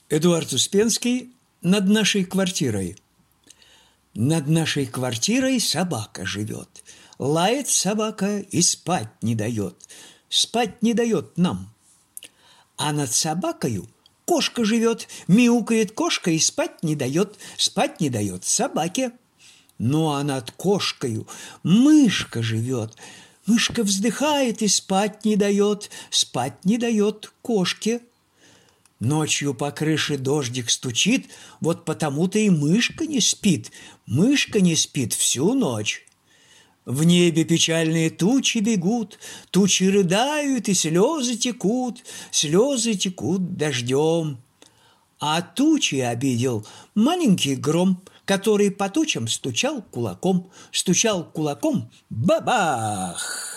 Эдуард Успенский «Над нашей квартирой». Над нашей квартирой собака живет. Лает собака и спать не дает. Спать не дает нам. А над собакою кошка живет. Мяукает кошка и спать не дает. Спать не дает собаке. Ну а над кошкою мышка живет. Мышка вздыхает и спать не дает. Спать не дает кошке. Ночью по крыше дождик стучит, вот потому-то и мышка не спит. Мышка не спит всю ночь. В небе печальные тучи бегут, тучи рыдают и слезы текут дождем. А тучи обидел маленький гром, который по тучам стучал кулаком, бабах!